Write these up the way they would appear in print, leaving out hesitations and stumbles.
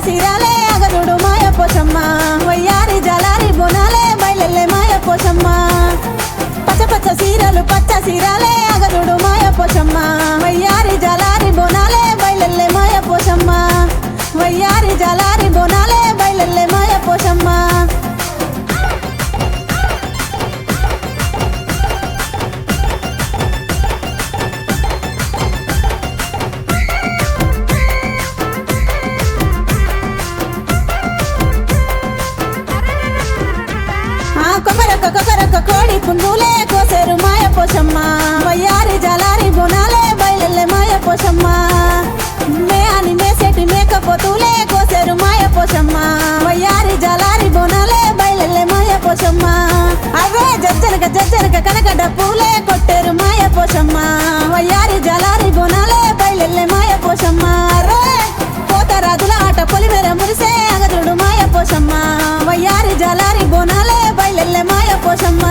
సీరాలే అగదుడు మాయ పోషమ్మ వయ్యారి జలారి బోనాలే బయలెల్లే మాయ పోషమ్మ పచ్చ పచ్చ సీరలు పచ్చ సీరాలే అగదుడు మాయ పోషమ్మ వయ్యారి జలారి బోనాలే బయలెల్లే మాయ పోషమ్మ వయ్యారి జలారి బోనాలే బయలెల్లే మాయ పోషమ్మ కొకరొక్క కోడి పుంజులే కోసేరు మాయ పోషమ్మ వయ్యారి జలారి బోనాలే బయలెల్లే మాయ పోషమ్మ మేని మేసేటి మేకపోతులే కోసేరు మాయ పోషమ్మ వయ్యారి జలారి బోనాలే బయలెల్లే మాయ పోషమ్మ అవే జజ్జనక కనకడ పూలే కొట్టేరు మాయ పోషమ్మ వయ్యారి జలారి బోనాలే బయలెల్లే మాయ పోషమ్మ రే పోతరాజుల ఆట పొలిమేర మురిసే అగదుడు మాయ పోషమ్మ వయ్యారి జలారి బోనాలే బయలెల్లే మాయ పోషమ్మ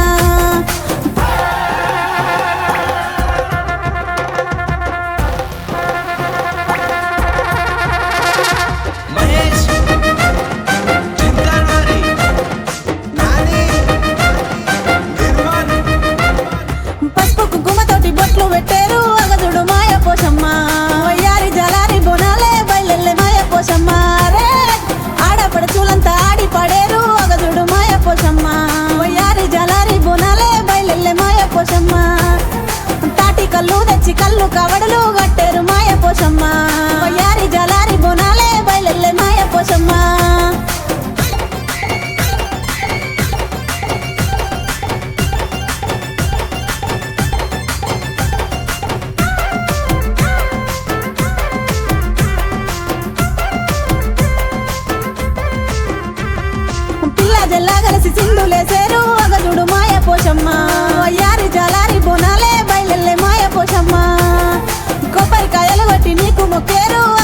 పసుపు కుంకుమతోటి బొట్లు పెట్టారు అగదుడు మాయ పోషమ్మ వయ్యారి జలారి బోనాలే బయలెల్లే మాయ పోషమ్మ రే ఆడపడుచులంతా ఆడి పడేరు అగదుడు మాయ పోషమ్మ వయ్యారి జలారి బోనాలే బయలెల్లే మాయ పోషమ్మ తాటి కళ్ళు తెచ్చి కళ్ళు కవడలు కట్టేరు మాయ పోషమ్మ వయ్యారి జలారి బోనాలే బయలెల్లే మాయ పోషమ్మ జల్లా కలిసి సింధులేసేరు అగదుడు మాయ పోషమ్మ వయ్యారి జలారి బోనాలే బయలెల్లే మాయ పోషమ్మ కొబ్బరికాయలు కొట్టి నీకు మొక్కేరు